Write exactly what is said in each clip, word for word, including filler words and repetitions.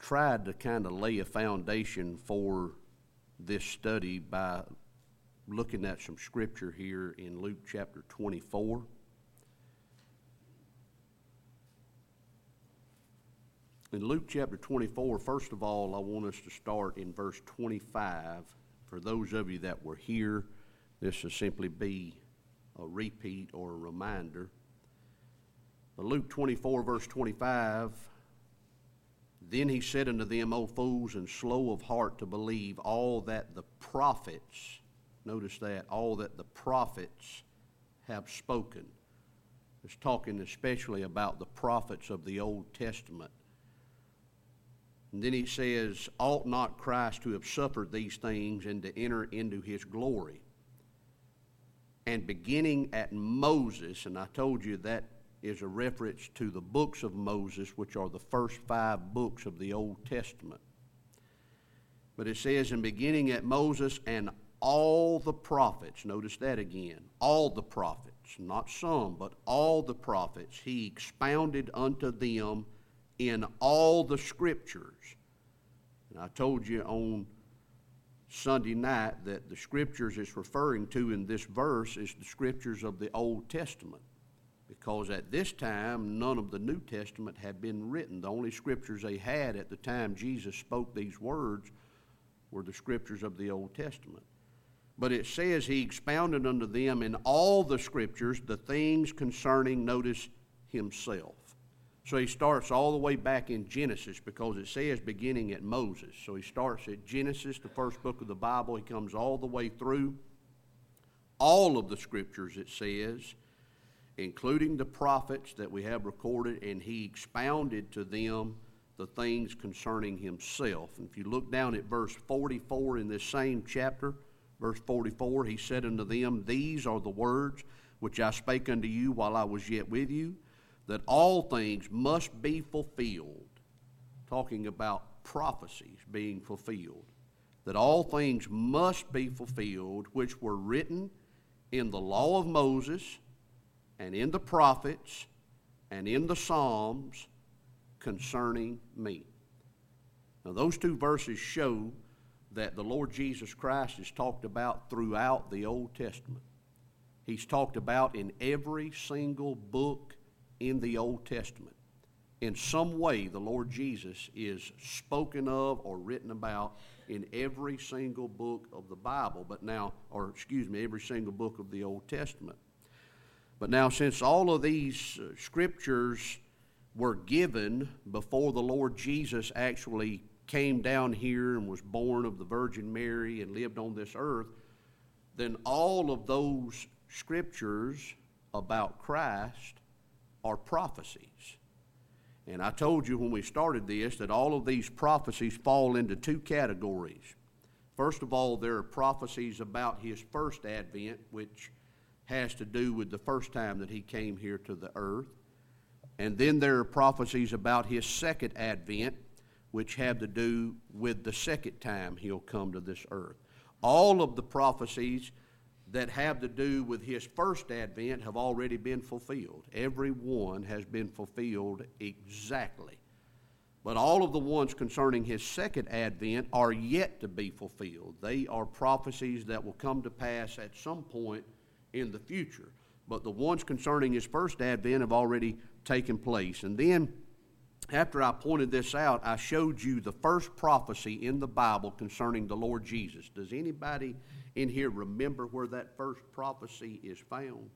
tried to kind of lay a foundation for this study by looking at some scripture here in Luke chapter twenty-four. In Luke chapter twenty-four, first of all, I want us to start in verse twenty-five. For those of you that were here, this will simply be a repeat or a reminder. But Luke twenty-four, verse twenty-five, then he said unto them, O fools, and slow of heart to believe all that the prophets, notice that, all that the prophets have spoken. It's talking especially about the prophets of the Old Testament. And then he says, ought not Christ to have suffered these things and to enter into his glory? And beginning at Moses, and I told you that is a reference to the books of Moses, which are the first five books of the Old Testament. But it says, and beginning at Moses and all the prophets, notice that again, all the prophets, not some, but all the prophets, he expounded unto them in all the scriptures. And I told you on Sunday night that the scriptures it's referring to in this verse is the scriptures of the Old Testament, because at this time none of the New Testament had been written. The only scriptures they had at the time Jesus spoke these words were the scriptures of the Old Testament. But it says he expounded unto them in all the scriptures the things concerning, notice, himself. So he starts all the way back in Genesis, because it says beginning at Moses. So he starts at Genesis, the first book of the Bible. He comes all the way through all of the scriptures, it says, including the prophets that we have recorded, and he expounded to them the things concerning himself. And if you look down at verse forty-four in this same chapter, verse forty-four, he said unto them, these are the words which I spake unto you while I was yet with you, that all things must be fulfilled, talking about prophecies being fulfilled, that all things must be fulfilled which were written in the law of Moses and in the prophets and in the Psalms concerning me. Now those two verses show that the Lord Jesus Christ is talked about throughout the Old Testament. He's talked about in every single book in the Old Testament. In some way, the Lord Jesus is spoken of or written about in every single book of the Bible, but now, or excuse me, every single book of the Old Testament. But now, since all of these uh, scriptures were given before the Lord Jesus actually came down here and was born of the Virgin Mary and lived on this earth, then all of those scriptures about Christ are prophecies. And I told you when we started this that all of these prophecies fall into two categories. First of all, there are prophecies about his first advent, which has to do with the first time that he came here to the earth. And then there are prophecies about his second advent, which have to do with the second time he'll come to this earth. All of the prophecies that have to do with his first advent have already been fulfilled. Every one has been fulfilled exactly. But all of the ones concerning his second advent are yet to be fulfilled. They are prophecies that will come to pass at some point in the future. But the ones concerning his first advent have already taken place. And then, after I pointed this out, I showed you the first prophecy in the Bible concerning the Lord Jesus. Does anybody in here remember where that first prophecy is found?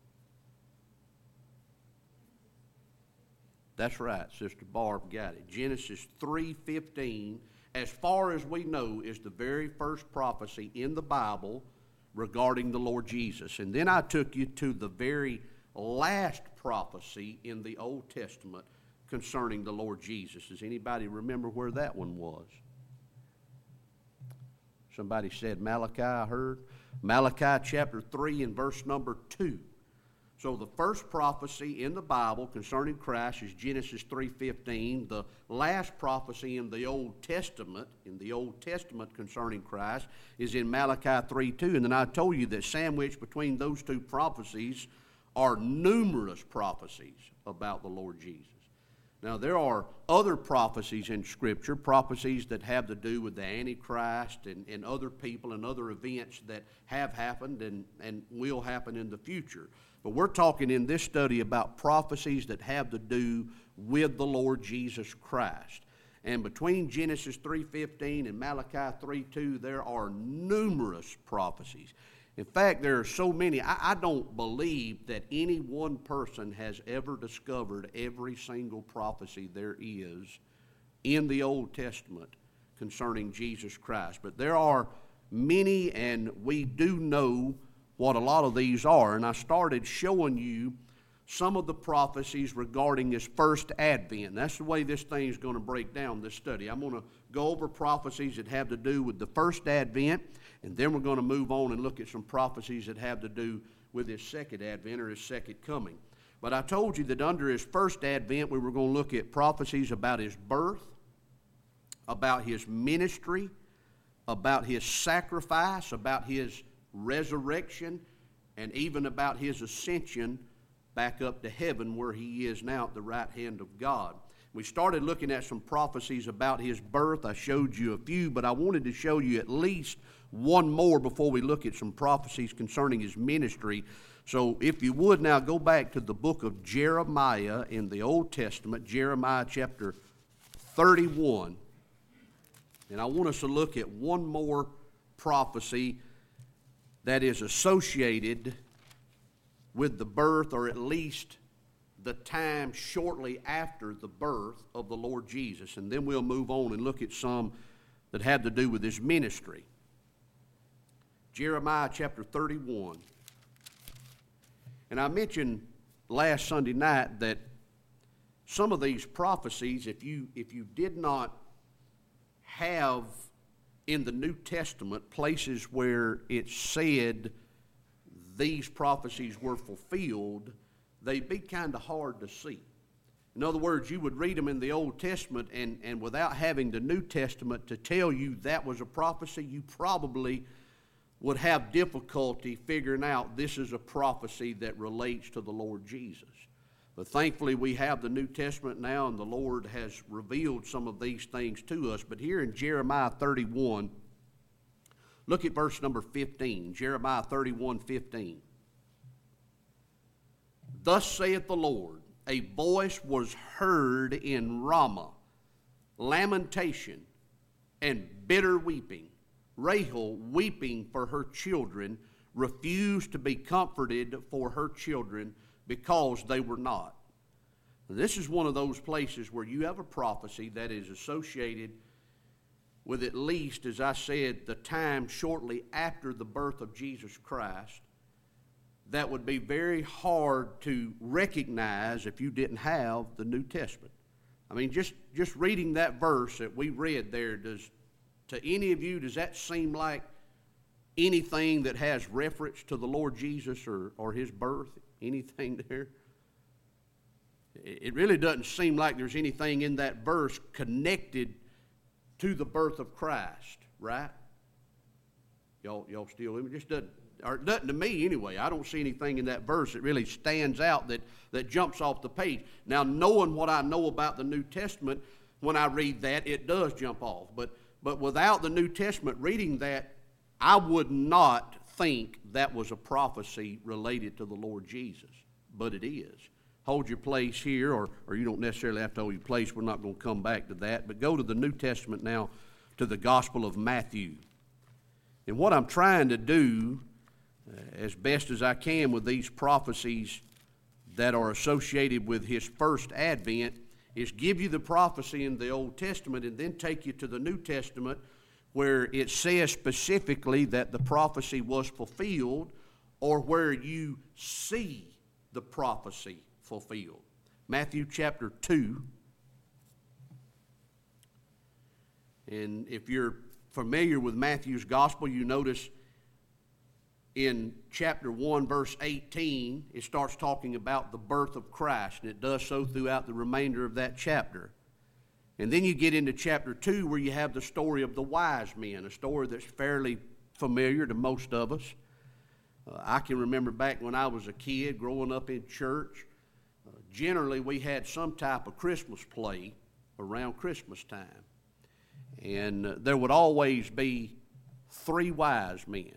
That's right, Sister Barb got it. Genesis three fifteen, as far as we know, is the very first prophecy in the Bible regarding the Lord Jesus. And then I took you to the very last prophecy in the Old Testament concerning the Lord Jesus. Does anybody remember where that one was? Somebody said Malachi, I heard. Malachi chapter three and verse number two. So the first prophecy in the Bible concerning Christ is Genesis three fifteen. The last prophecy in the Old Testament, in the Old Testament concerning Christ, is in Malachi three two. And then I told you that sandwiched between those two prophecies are numerous prophecies about the Lord Jesus. Now, there are other prophecies in Scripture, prophecies that have to do with the Antichrist and, and other people and other events that have happened and, and will happen in the future. But we're talking in this study about prophecies that have to do with the Lord Jesus Christ. And between Genesis three fifteen and Malachi three two, there are numerous prophecies. In fact, there are so many, I, I don't believe that any one person has ever discovered every single prophecy there is in the Old Testament concerning Jesus Christ. But there are many, and we do know what a lot of these are. And I started showing you some of the prophecies regarding His first advent. That's the way this thing is going to break down, this study. I'm going to go over prophecies that have to do with the first advent, and then we're going to move on and look at some prophecies that have to do with His second advent or His second coming. But I told you that under His first advent, we were going to look at prophecies about His birth, about His ministry, about His sacrifice, about His resurrection, and even about His ascension back up to heaven where He is now at the right hand of God. We started looking at some prophecies about His birth. I showed you a few, but I wanted to show you at least one more before we look at some prophecies concerning His ministry. So if you would now go back to the book of Jeremiah in the Old Testament, Jeremiah chapter thirty-one. And I want us to look at one more prophecy that is associated with the birth, or at least the time shortly after the birth of the Lord Jesus. And then we'll move on and look at some that had to do with His ministry. Jeremiah chapter thirty-one. And I mentioned last Sunday night that some of these prophecies, if you, if you did not have in the New Testament places where it said these prophecies were fulfilled, they'd be kind of hard to see. In other words, you would read them in the Old Testament, and, and without having the New Testament to tell you that was a prophecy, you probably would have difficulty figuring out this is a prophecy that relates to the Lord Jesus. But thankfully we have the New Testament now, and the Lord has revealed some of these things to us. But here in Jeremiah thirty-one, look at verse number fifteen, Jeremiah thirty-one fifteen. Thus saith the Lord, a voice was heard in Ramah, lamentation and bitter weeping. Rahel, weeping for her children, refused to be comforted for her children because they were not. This is one of those places where you have a prophecy that is associated with, at least, as I said, the time shortly after the birth of Jesus Christ, that would be very hard to recognize if you didn't have the New Testament. I mean, just, just reading that verse that we read there, does, to any of you, does that seem like anything that has reference to the Lord Jesus or, or His birth? Anything there? It really doesn't seem like there's anything in that verse connected to the birth of Christ, right? Y'all, y'all still with me? Just doesn't, or it doesn't to me anyway. I don't see anything in that verse that really stands out that, that jumps off the page. Now, knowing what I know about the New Testament, when I read that, it does jump off. But, but without the New Testament, reading that, I would not think that was a prophecy related to the Lord Jesus. But it is. Hold your place here, or, or you don't necessarily have to hold your place. We're not going to come back to that. But go to the New Testament now, to the Gospel of Matthew. And what I'm trying to do, uh, as best as I can with these prophecies that are associated with His first advent, is give you the prophecy in the Old Testament and then take you to the New Testament where it says specifically that the prophecy was fulfilled, or where you see the prophecy fulfilled. Matthew chapter two. And if you're familiar with Matthew's gospel, you notice in chapter one, verse eighteen, it starts talking about the birth of Christ, and it does so throughout the remainder of that chapter. And then you get into chapter two, where you have the story of the wise men, a story that's fairly familiar to most of us. Uh, I can remember back when I was a kid growing up in church, uh, generally we had some type of Christmas play around Christmas time. And uh, there would always be three wise men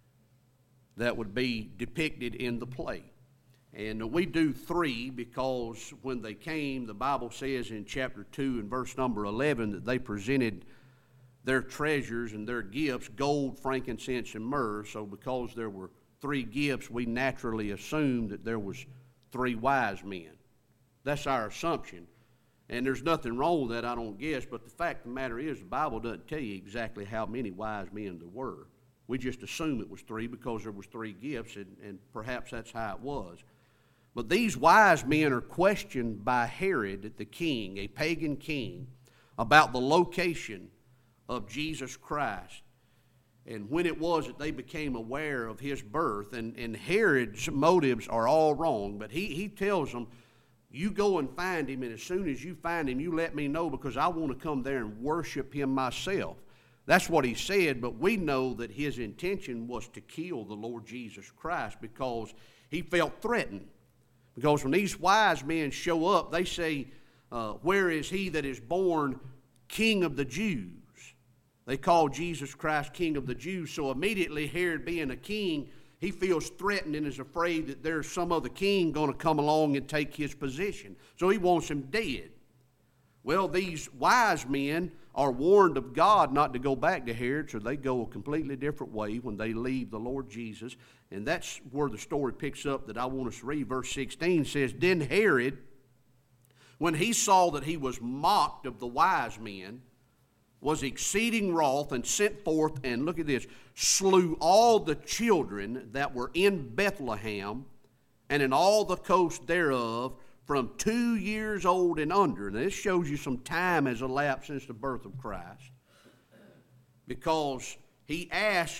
that would be depicted in the play. And we do three because when they came, the Bible says in chapter two and verse number eleven that they presented their treasures and their gifts, gold, frankincense, and myrrh. So because there were three gifts, we naturally assumed that there was three wise men. That's our assumption. And there's nothing wrong with that, I don't guess, but the fact of the matter is the Bible doesn't tell you exactly how many wise men there were. We just assume it was three because there was three gifts, and, and perhaps that's how it was. But these wise men are questioned by Herod, the king, a pagan king, about the location of Jesus Christ and when it was that they became aware of his birth. And, and Herod's motives are all wrong, but he, he tells them, you go and find him, and as soon as you find him, you let me know because I want to come there and worship him myself. That's what he said, but we know that his intention was to kill the Lord Jesus Christ because he felt threatened. Because when these wise men show up, they say, uh, where is he that is born King of the Jews? They call Jesus Christ King of the Jews. So immediately Herod, being a king, he feels threatened and is afraid that there's some other king going to come along and take his position. So he wants him dead. Well, these wise men are warned of God not to go back to Herod, so they go a completely different way when they leave the Lord Jesus. And that's where the story picks up that I want us to read. Verse sixteen says, Then Herod, when he saw that he was mocked of the wise men, was exceeding wroth, and sent forth, and look at this, slew all the children that were in Bethlehem and in all the coast thereof, from two years old and under. Now, this shows you some time has elapsed since the birth of Christ. Because he asked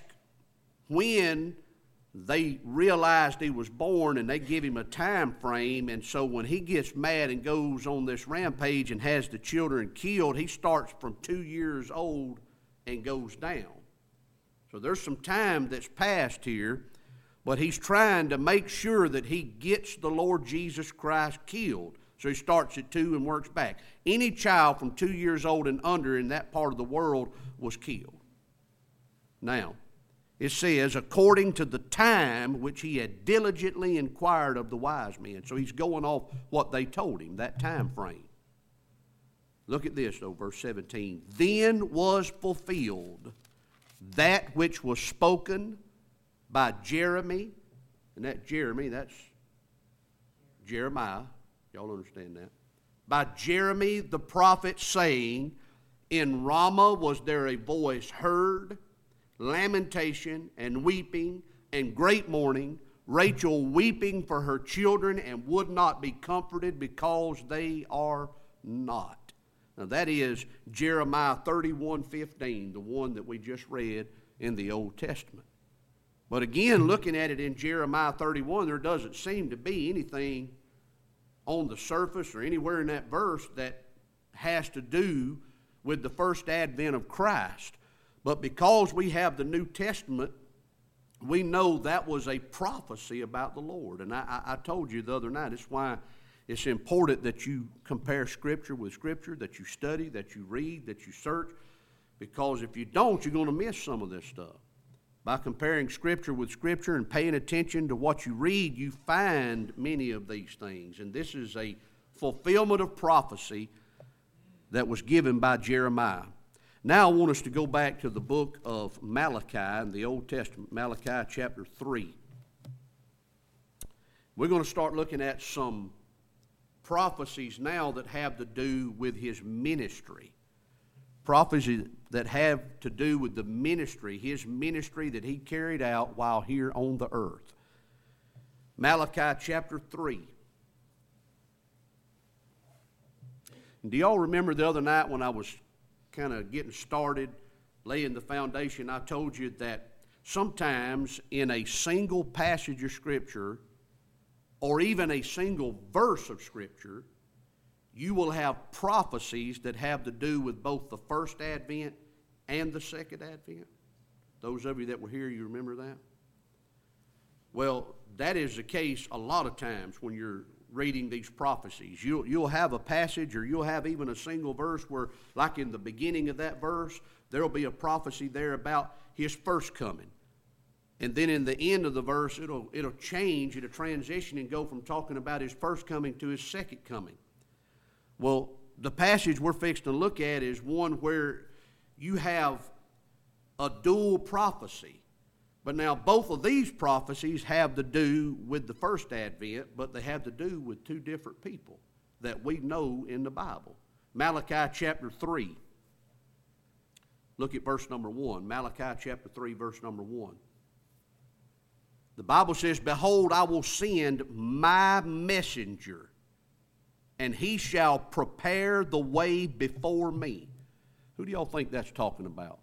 when they realized he was born, and they give him a time frame. And so when he gets mad and goes on this rampage and has the children killed, he starts from two years old and goes down. So there's some time that's passed here. But he's trying to make sure that he gets the Lord Jesus Christ killed. So he starts at two and works back. Any child from two years old and under in that part of the world was killed. Now, it says, according to the time which he had diligently inquired of the wise men. So he's going off what they told him, that time frame. Look at this, though, verse seventeen. Then was fulfilled that which was spoken by Jeremy, and that Jeremy, that's Jeremiah. Y'all understand that? By Jeremy the prophet, saying, In Ramah was there a voice heard, lamentation and weeping and great mourning, Rachel weeping for her children and would not be comforted because they are not. Now that is Jeremiah thirty-one fifteen, the one that we just read in the Old Testament. But again, looking at it in Jeremiah thirty-one, there doesn't seem to be anything on the surface or anywhere in that verse that has to do with the first advent of Christ. But because we have the New Testament, we know that was a prophecy about the Lord. And I, I, I told you the other night, it's why it's important that you compare Scripture with Scripture, that you study, that you read, that you search. Because if you don't, you're going to miss some of this stuff. By comparing Scripture with Scripture and paying attention to what you read, you find many of these things. And this is a fulfillment of prophecy that was given by Jeremiah. Now I want us to go back to the book of Malachi in the Old Testament, Malachi chapter three. We're going to start looking at some prophecies now that have to do with his ministry. Prophecies that have to do with the ministry, his ministry that he carried out while here on the earth. Malachi chapter three. And do y'all remember the other night when I was kind of getting started, laying the foundation, I told you that sometimes in a single passage of Scripture or even a single verse of Scripture, you will have prophecies that have to do with both the first advent and the second advent. Those of you that were here, you remember that? Well, that is the case a lot of times when you're reading these prophecies. You'll, you'll have a passage, or you'll have even a single verse where, like in the beginning of that verse, there will be a prophecy there about his first coming. And then in the end of the verse, it'll, it'll change, it'll transition and go from talking about his first coming to his second coming. Well, the passage we're fixing to look at is one where you have a dual prophecy. But now both of these prophecies have to do with the first advent, but they have to do with two different people that we know in the Bible. Malachi chapter three. Look at verse number one. Malachi chapter three, verse number one. The Bible says, "Behold, I will send my messenger, and he shall prepare the way before me." Who do y'all think that's talking about?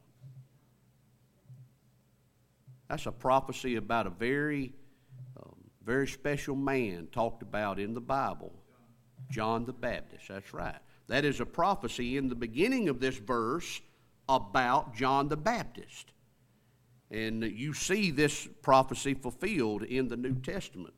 That's a prophecy about a very, um, very special man talked about in the Bible, John the Baptist. That's right. That is a prophecy in the beginning of this verse about John the Baptist. And you see this prophecy fulfilled in the New Testament.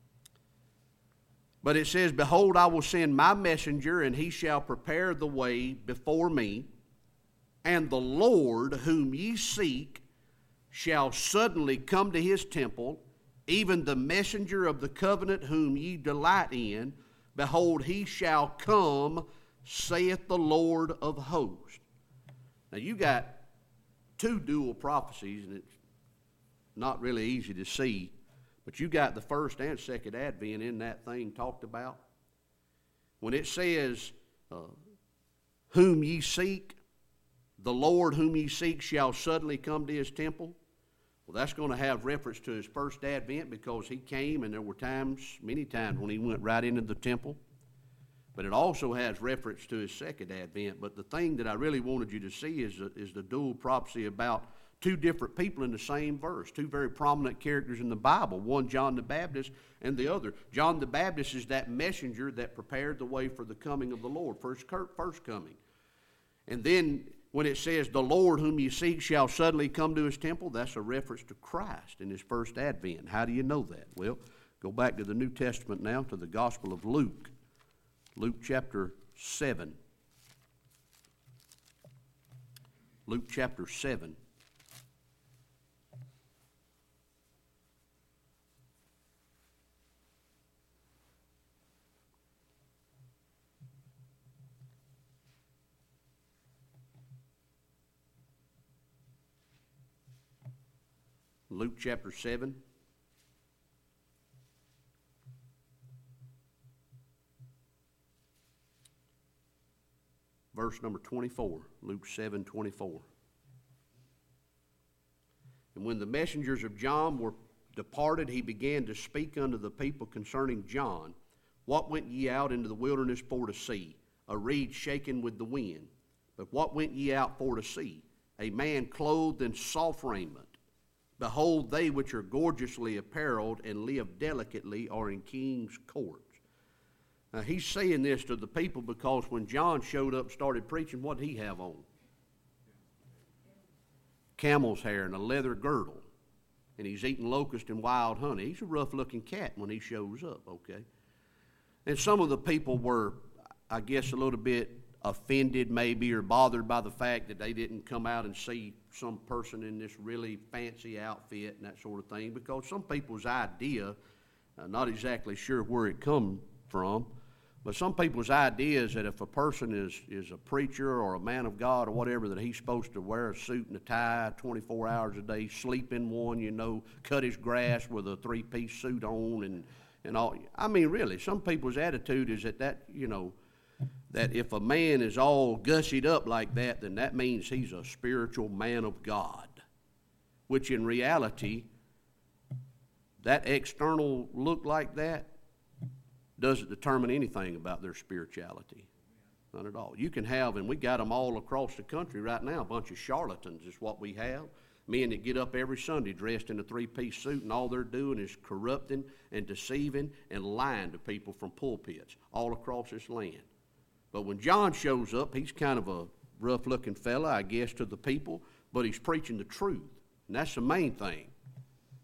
But it says, "Behold, I will send my messenger, and he shall prepare the way before me. And the Lord whom ye seek shall suddenly come to his temple, even the messenger of the covenant whom ye delight in. Behold, he shall come, saith the Lord of hosts." Now you got two dual prophecies, and it's not really easy to see, but you got the first and second advent in that thing talked about. When it says, uh, "whom ye seek, the Lord whom ye seek shall suddenly come to his temple," well, that's going to have reference to his first advent, because he came, and there were times, many times, when he went right into the temple. But it also has reference to his second advent. But the thing that I really wanted you to see is, is the dual prophecy about two different people in the same verse, two very prominent characters in the Bible, one John the Baptist and the other. John the Baptist is that messenger that prepared the way for the coming of the Lord, first, first coming. And then when it says, "the Lord whom you seek shall suddenly come to his temple," that's a reference to Christ in his first advent. How do you know that? Well, go back to the New Testament now, to the Gospel of Luke. Luke chapter seven. Luke chapter seven. Luke chapter seven. Verse number twenty-four, Luke seven twenty-four. "And when the messengers of John were departed, he began to speak unto the people concerning John. What went ye out into the wilderness for to see? A reed shaken with the wind. But what went ye out for to see? A man clothed in soft raiment. Behold, they which are gorgeously apparelled and live delicately are in king's courts." Now, he's saying this to the people because when John showed up and started preaching, what did he have on? Camel's hair and a leather girdle. And he's eating locust and wild honey. He's a rough-looking cat when he shows up, okay? And some of the people were, I guess, a little bit offended maybe, or bothered by the fact that they didn't come out and see some person in this really fancy outfit and that sort of thing, because some people's idea, uh, not exactly sure where it come from, but some people's idea is that if a person is, is a preacher or a man of God or whatever, that he's supposed to wear a suit and a tie twenty-four hours a day, sleep in one, you know, cut his grass with a three-piece suit on and, and all. I mean, really, some people's attitude is that, that, you know, that if a man is all gussied up like that, then that means he's a spiritual man of God, which in reality, that external look like that doesn't determine anything about their spirituality. Not at all. You can have, and we got them all across the country right now, a bunch of charlatans is what we have. Men that get up every Sunday dressed in a three-piece suit, and all they're doing is corrupting and deceiving and lying to people from pulpits all across this land. But when John shows up, he's kind of a rough-looking fella, I guess, to the people, but he's preaching the truth, and that's the main thing.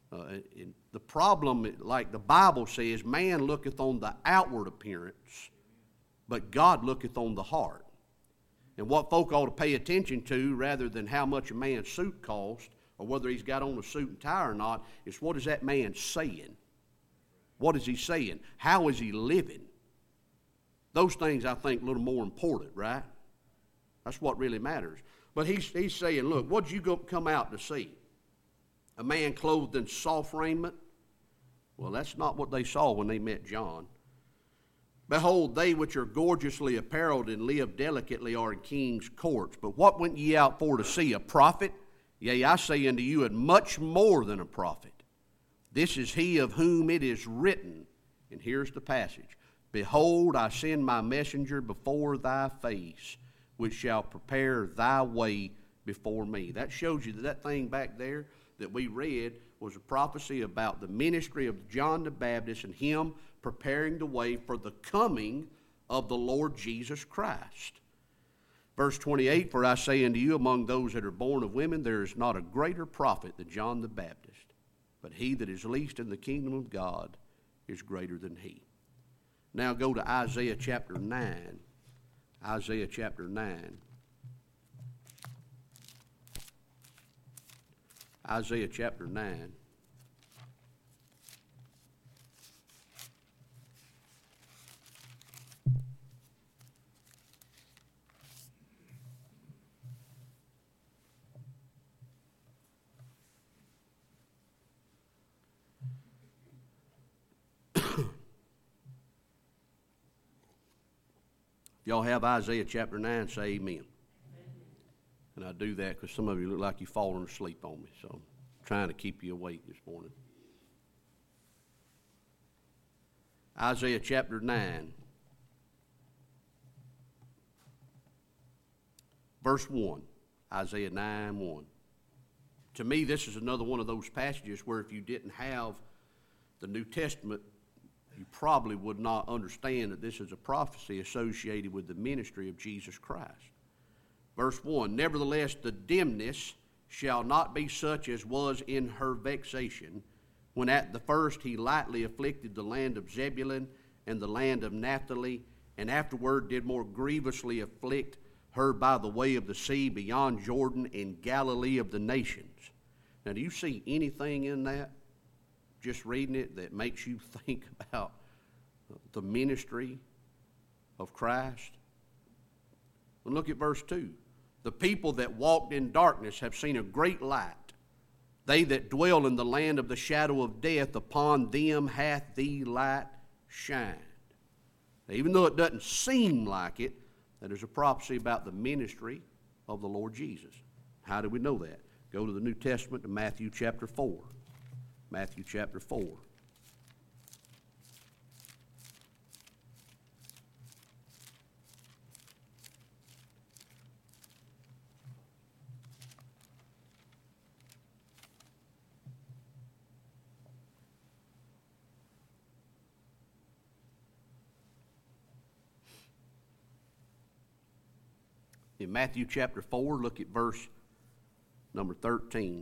Uh, and the problem, like the Bible says, man looketh on the outward appearance, but God looketh on the heart. And what folk ought to pay attention to, rather than how much a man's suit costs, or whether he's got on a suit and tie or not, is what is that man saying? What is he saying? How is he living? Those things, I think, a little more important, right? That's what really matters. But he's, he's saying, look, what did you go, come out to see? A man clothed in soft raiment? Well, that's not what they saw when they met John. Behold, they which are gorgeously apparelled and live delicately are in king's courts. But what went ye out for to see? A prophet? Yea, I say unto you, and much more than a prophet. This is he of whom it is written, and here's the passage, Behold, I send my messenger before thy face, which shall prepare thy way before me. That shows you that that thing back there that we read was a prophecy about the ministry of John the Baptist and him preparing the way for the coming of the Lord Jesus Christ. Verse twenty-eight, For I say unto you, among those that are born of women, there is not a greater prophet than John the Baptist. But he that is least in the kingdom of God is greater than he. Now go to Isaiah chapter nine. Isaiah chapter nine. Isaiah chapter nine. Y'all have Isaiah chapter nine, say amen. Amen. And I do that because some of you look like you've fallen asleep on me, so I'm trying to keep you awake this morning. Isaiah chapter nine, verse one. Isaiah nine, one. To me, this is another one of those passages where if you didn't have the New Testament, you probably would not understand that this is a prophecy associated with the ministry of Jesus Christ. Verse one, Nevertheless, the dimness shall not be such as was in her vexation, when at the first he lightly afflicted the land of Zebulun and the land of Naphtali, and afterward did more grievously afflict her by the way of the sea beyond Jordan in Galilee of the nations. Now, do you see anything in that, just reading it, that makes you think about the ministry of Christ? And look at verse two. The people that walked in darkness have seen a great light. They that dwell in the land of the shadow of death, upon them hath the light shined. Now, even though it doesn't seem like it, that is a prophecy about the ministry of the Lord Jesus. How do we know that? Go to the New Testament to Matthew chapter four. Matthew chapter four. In Matthew chapter four, look at verse number thirteen.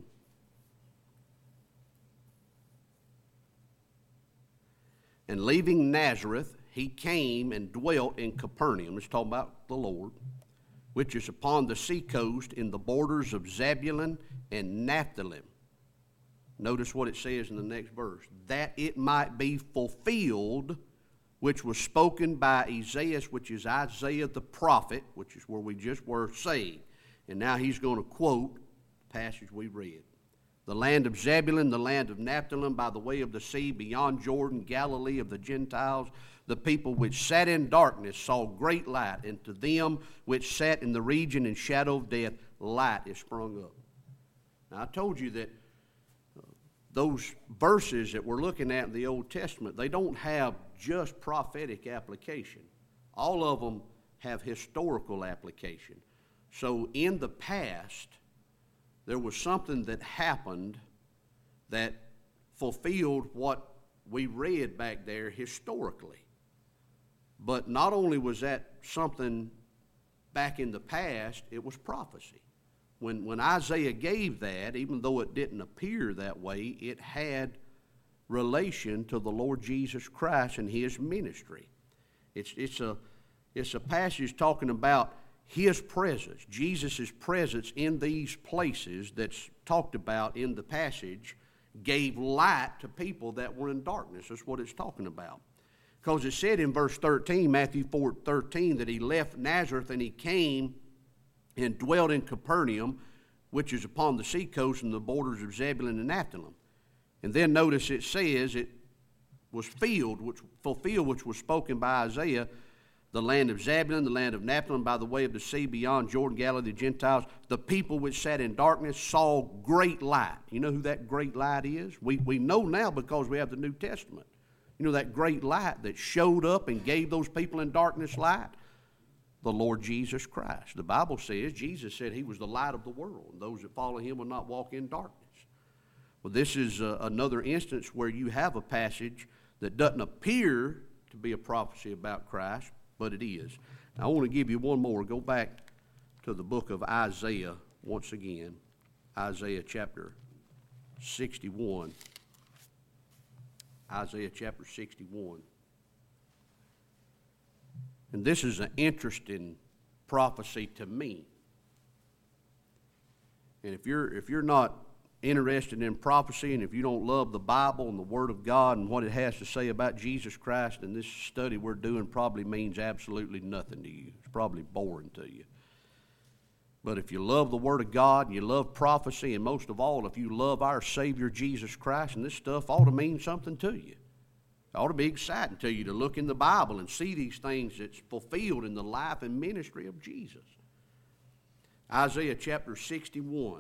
And leaving Nazareth, he came and dwelt in Capernaum. It's talking about the Lord, which is upon the seacoast in the borders of Zebulun and Naphtali. Notice what it says in the next verse. That it might be fulfilled, which was spoken by Isaiah, which is Isaiah the prophet, which is where we just were saying. And now he's going to quote the passage we read. The land of Zebulun, the land of Naphtali, by the way of the sea, beyond Jordan, Galilee of the Gentiles, the people which sat in darkness saw great light, and to them which sat in the region and shadow of death, light is sprung up. Now, I told you that uh, those verses that we're looking at in the Old Testament, they don't have just prophetic application. All of them have historical application. So in the past, there was something that happened that fulfilled what we read back there historically. But not only was that something back in the past, it was prophecy. when, when Isaiah gave that, even though it didn't appear that way, it had relation to the Lord Jesus Christ and his ministry. It's, it's, a, it's a passage talking about his presence, Jesus' presence in these places that's talked about in the passage, gave light to people that were in darkness. That's what it's talking about. Because it said in verse thirteen, Matthew four thirteen, that he left Nazareth and he came and dwelt in Capernaum, which is upon the seacoast and the borders of Zebulun and Naphtali. And then notice it says it was filled, which fulfilled, which was spoken by Isaiah, the land of Zebulun, the land of Naphtali, by the way of the sea beyond Jordan, Galilee, the Gentiles. The people which sat in darkness saw great light. You know who that great light is? We, we know now because we have the New Testament. You know that great light that showed up and gave those people in darkness light? The Lord Jesus Christ. The Bible says, Jesus said he was the light of the world, and those that follow him will not walk in darkness. Well, this is uh, another instance where you have a passage that doesn't appear to be a prophecy about Christ, but it is. Now, I want to give you one more. Go back to the book of Isaiah once again. Isaiah chapter sixty-one. Isaiah chapter sixty-one. And this is an interesting prophecy to me. And if you're if you're not interested in prophecy, and if you don't love the Bible and the Word of God and what it has to say about Jesus Christ, then this study we're doing probably means absolutely nothing to you. It's probably boring to you. But if you love the Word of God and you love prophecy, and most of all, if you love our Savior Jesus Christ, and this stuff ought to mean something to you. It ought to be exciting to you to look in the Bible and see these things that's fulfilled in the life and ministry of Jesus. Isaiah chapter sixty-one.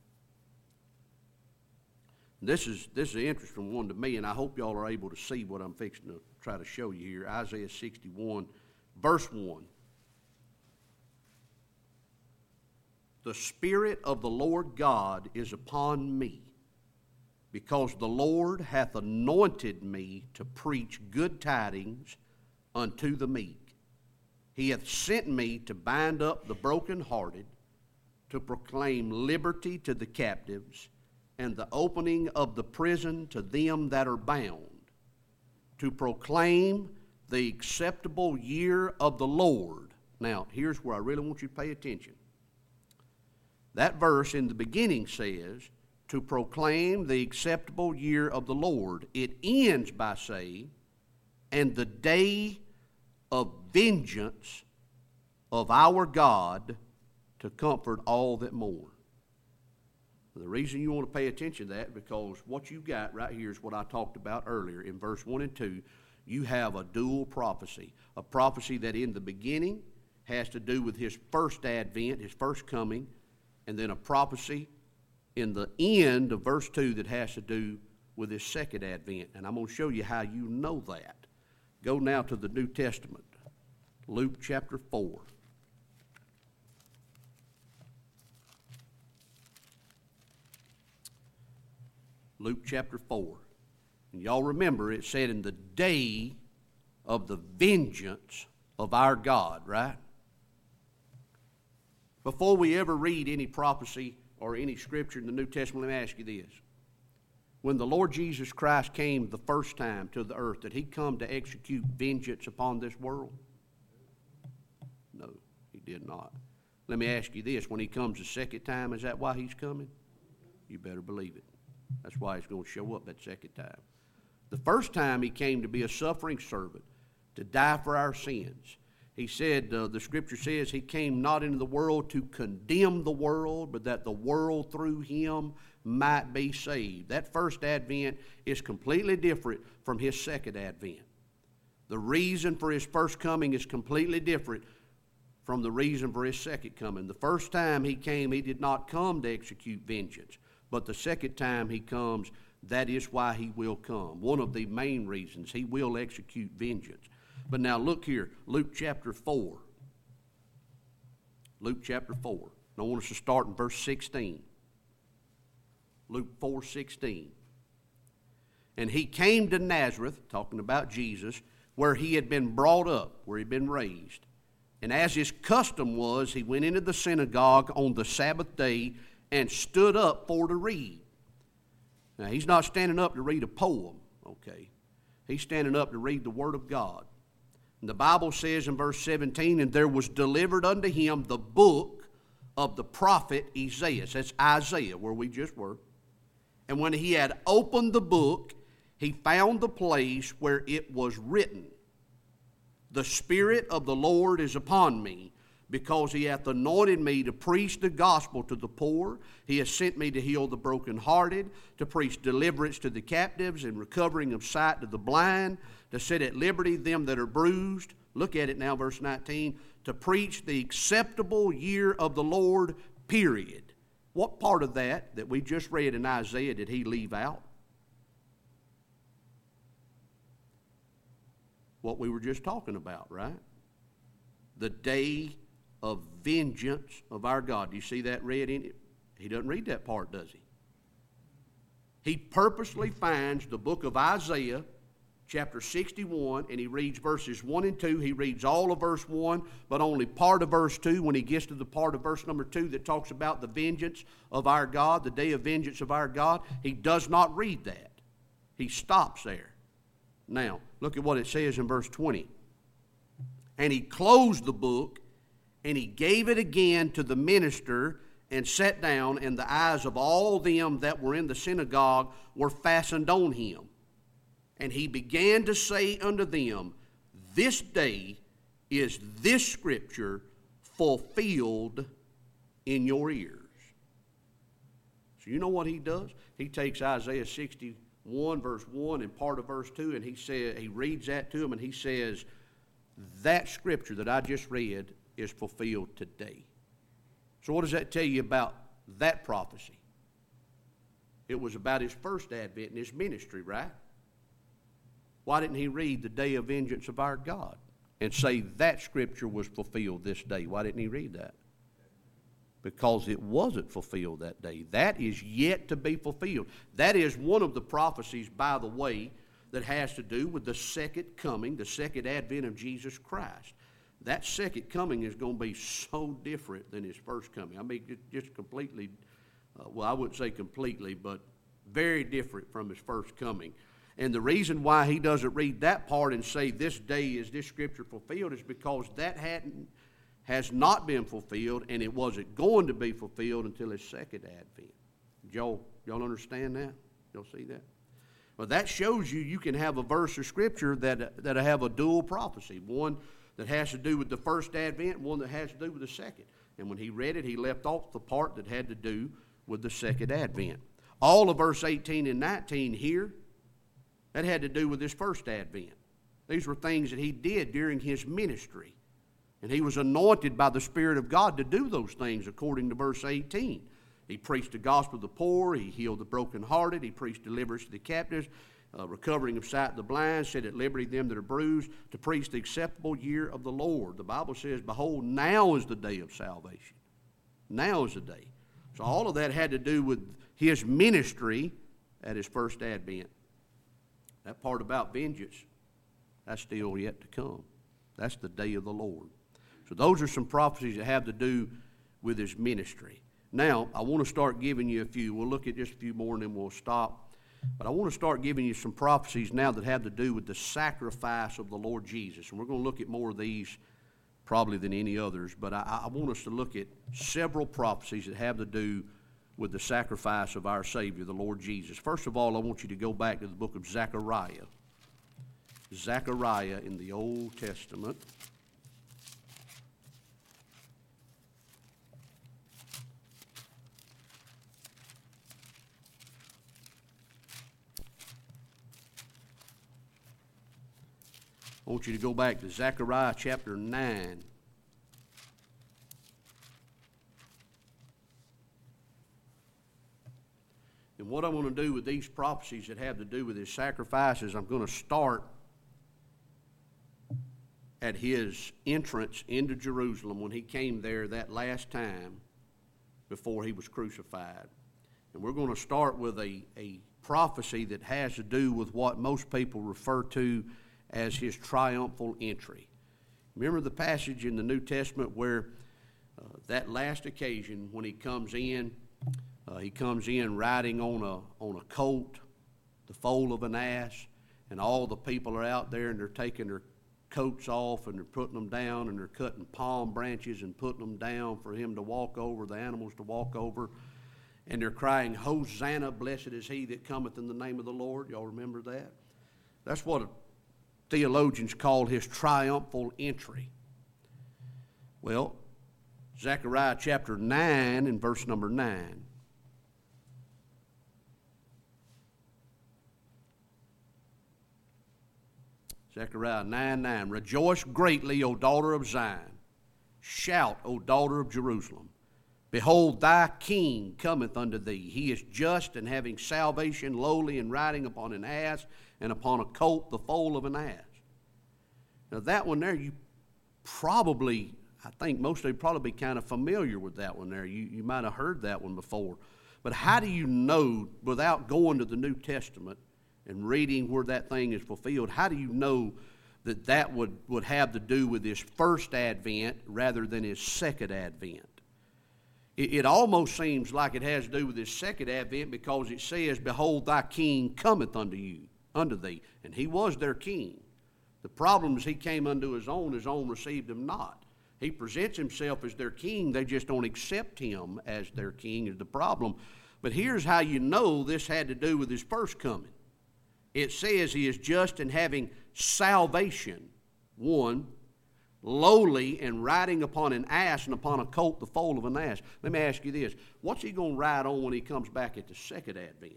This is, this is an interesting one to me, and I hope y'all are able to see what I'm fixing to try to show you here. Isaiah sixty-one, verse one. The Spirit of the Lord God is upon me, because the Lord hath anointed me to preach good tidings unto the meek. He hath sent me to bind up the brokenhearted, to proclaim liberty to the captives, and the opening of the prison to them that are bound, to proclaim the acceptable year of the Lord. Now, here's where I really want you to pay attention. That verse in the beginning says, to proclaim the acceptable year of the Lord. It ends by saying, and the day of vengeance of our God to comfort all that mourn. The reason you want to pay attention to that, because what you got right here is what I talked about earlier in verse one and two. You have a dual prophecy, a prophecy that in the beginning has to do with his first advent, his first coming, and then a prophecy in the end of verse two that has to do with his second advent. And I'm going to show you how you know that. Go now to the New Testament, Luke chapter four. Luke chapter four. And y'all remember it said in the day of the vengeance of our God, right? Before we ever read any prophecy or any scripture in the New Testament, let me ask you this. When the Lord Jesus Christ came the first time to the earth, did he come to execute vengeance upon this world? No, he did not. Let me ask you this. When he comes the second time, is that why he's coming? You better believe it. That's why he's going to show up that second time. The first time he came to be a suffering servant, to die for our sins. He said, uh, the scripture says, he came not into the world to condemn the world, but that the world through him might be saved. That first advent is completely different from his second advent. The reason for his first coming is completely different from the reason for his second coming. The first time he came, he did not come to execute vengeance. But the second time he comes, that is why he will come. One of the main reasons, he will execute vengeance. But now look here, Luke chapter four. Luke chapter four. And I want us to start in verse sixteen. Luke four sixteen. And he came to Nazareth, talking about Jesus, where he had been brought up, where he had been raised. And as his custom was, he went into the synagogue on the Sabbath day and stood up for to read. Now, he's not standing up to read a poem, okay? He's standing up to read the Word of God. And the Bible says in verse seventeen, and there was delivered unto him the book of the prophet Isaiah. That's Isaiah, where we just were. And when he had opened the book, he found the place where it was written, the Spirit of the Lord is upon me, because he hath anointed me to preach the gospel to the poor. He has sent me to heal the brokenhearted, to preach deliverance to the captives, and recovering of sight to the blind, to set at liberty them that are bruised. Look at it now, verse nineteen. To preach the acceptable year of the Lord, period. What part of that that we just read in Isaiah did he leave out? What we were just talking about, right? The day of vengeance of our God. Do you see that read in it? He doesn't read that part, does he? He purposely finds the book of Isaiah, chapter sixty-one, and he reads verses one and two. He reads all of verse one, but only part of verse two. When he gets to the part of verse number two that talks about the vengeance of our God, the day of vengeance of our God, he does not read that. He stops there. Now, look at what it says in verse twenty. And he closed the book, and he gave it again to the minister, and sat down, and the eyes of all them that were in the synagogue were fastened on him. And he began to say unto them, this day is this scripture fulfilled in your ears. So you know what he does? He takes Isaiah sixty-one, verse one, and part of verse two, and he says, he reads that to him, and he says, that scripture that I just read is fulfilled today. So what does that tell you about that prophecy? It was about his first advent and his ministry, right? Why didn't he read the day of vengeance of our God and say that scripture was fulfilled this day? Why didn't he read that? Because it wasn't fulfilled that day. That is yet to be fulfilled. That is one of the prophecies, by the way, that has to do with the second coming, the second advent of Jesus Christ. That second coming is going to be so different than his first coming. I mean, just completely, uh, well, I wouldn't say completely, but very different from his first coming. And the reason why he doesn't read that part and say this day is this scripture fulfilled is because that hadn't, has not been fulfilled, and it wasn't going to be fulfilled until his second advent. Y'all, y'all understand that? Y'all see that? Well, that shows you you can have a verse of scripture that that have a dual prophecy, one that has to do with the first advent, and one that has to do with the second. And when he read it, he left off the part that had to do with the second advent. All of verse eighteen and nineteen here, that had to do with his first advent. These were things that he did during his ministry. And he was anointed by the Spirit of God to do those things according to verse eighteen. He preached the gospel to the poor. He healed the brokenhearted. He preached deliverance to the captives, uh, recovering of sight to the blind, set at liberty them that are bruised, to preach the acceptable year of the Lord. The Bible says, behold, now is the day of salvation. Now is the day. So all of that had to do with his ministry at his first advent. That part about vengeance, that's still yet to come. That's the day of the Lord. So those are some prophecies that have to do with his ministry. Now, I want to start giving you a few. We'll look at just a few more and then we'll stop. But I want to start giving you some prophecies now that have to do with the sacrifice of the Lord Jesus. And we're going to look at more of these probably than any others. But I, I want us to look at several prophecies that have to do with the sacrifice of our Savior, the Lord Jesus. First of all, I want you to go back to the book of Zechariah. Zechariah in the Old Testament. I want you to go back to Zechariah chapter nine. And what I want to do with these prophecies that have to do with his sacrifices, I'm going to start at his entrance into Jerusalem when he came there that last time before he was crucified. And we're going to start with a, a prophecy that has to do with what most people refer to as his triumphal entry. Remember the passage in the New Testament where uh, that last occasion when he comes in, uh, he comes in riding on a on a colt, the foal of an ass, and all the people are out there and they're taking their coats off and they're putting them down and they're cutting palm branches and putting them down for him to walk over, the animals to walk over, and they're crying, "Hosanna, blessed is he that cometh in the name of the Lord." Y'all remember that? That's what theologians call his triumphal entry. Well, Zechariah chapter nine and verse number nine. Zechariah nine nine. "Rejoice greatly, O daughter of Zion. Shout, O daughter of Jerusalem. Behold, thy king cometh unto thee. He is just and having salvation, lowly and riding upon an ass, and upon a colt, the foal of an ass." Now that one there, you probably, I think most of you probably be kind of familiar with that one there. You, you might have heard that one before. But how do you know, without going to the New Testament and reading where that thing is fulfilled, how do you know that that would, would have to do with his first advent rather than his second advent? It, it almost seems like it has to do with his second advent because it says, "Behold, thy king cometh unto you, unto thee." And he was their king. The problem is he came unto his own, his own received him not. He presents himself as their king, they just don't accept him as their king is the problem. But here's how you know this had to do with his first coming. It says he is just and having salvation, one, lowly and riding upon an ass and upon a colt, the foal of an ass. Let me ask you this. What's he going to ride on when he comes back at the second advent?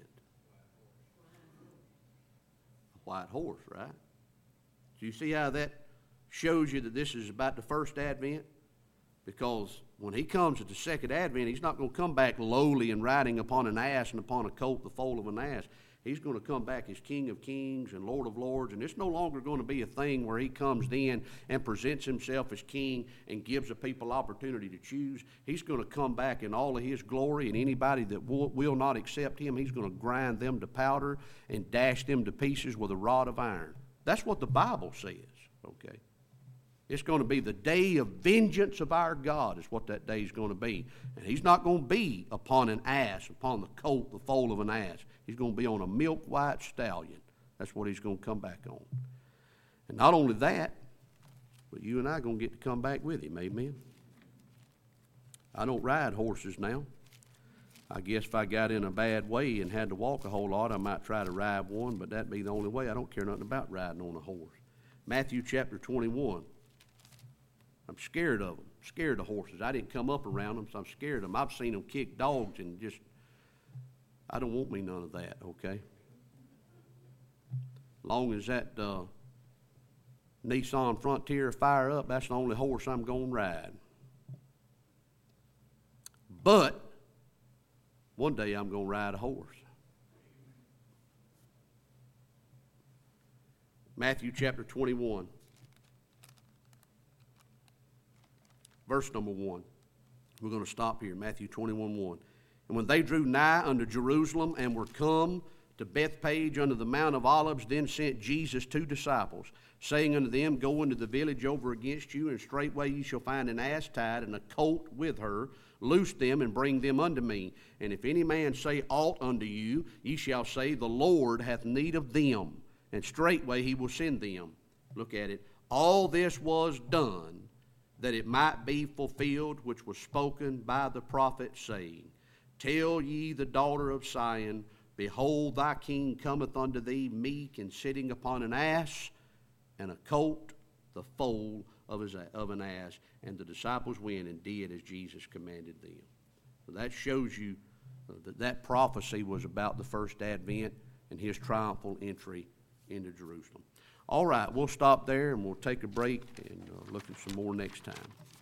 A white horse, right? Do you see how that shows you that this is about the first advent? Because when he comes at the second advent, he's not going to come back lowly and riding upon an ass and upon a colt, the foal of an ass. He's going to come back as King of Kings and Lord of Lords, and it's no longer going to be a thing where he comes in and presents himself as king and gives the people opportunity to choose. He's going to come back in all of his glory, and anybody that will, will not accept him, he's going to grind them to powder and dash them to pieces with a rod of iron. That's what the Bible says, okay? It's going to be the day of vengeance of our God is what that day is going to be. And he's not going to be upon an ass, upon the colt, the foal of an ass. He's going to be on a milk-white stallion. That's what he's going to come back on. And not only that, but you and I are going to get to come back with him, amen? I don't ride horses now. I guess if I got in a bad way and had to walk a whole lot, I might try to ride one, but that'd be the only way. I don't care nothing about riding on a horse. Matthew chapter twenty-one. I'm scared of them, scared of horses. I didn't come up around them, so I'm scared of them. I've seen them kick dogs and just, I don't want me none of that, okay? Long as that uh, Nissan Frontier fire up, that's the only horse I'm going to ride. But one day I'm going to ride a horse. Matthew chapter twenty-one. Verse number one. We're going to stop here, Matthew twenty-one one. "And when they drew nigh unto Jerusalem and were come to Bethpage unto the Mount of Olives, then sent Jesus two disciples, saying unto them, Go into the village over against you, and straightway ye shall find an ass tied and a colt with her. Loose them and bring them unto me. And if any man say aught unto you, ye shall say, The Lord hath need of them, and straightway he will send them." Look at it. "All this was done, that it might be fulfilled, which was spoken by the prophet, saying, Tell ye the daughter of Zion, Behold, thy king cometh unto thee, meek and sitting upon an ass, and a colt, the foal of, his, of an ass. And the disciples went and did as Jesus commanded them." So that shows you that that prophecy was about the first advent and his triumphal entry into Jerusalem. All right, we'll stop there and we'll take a break and uh, look at some more next time.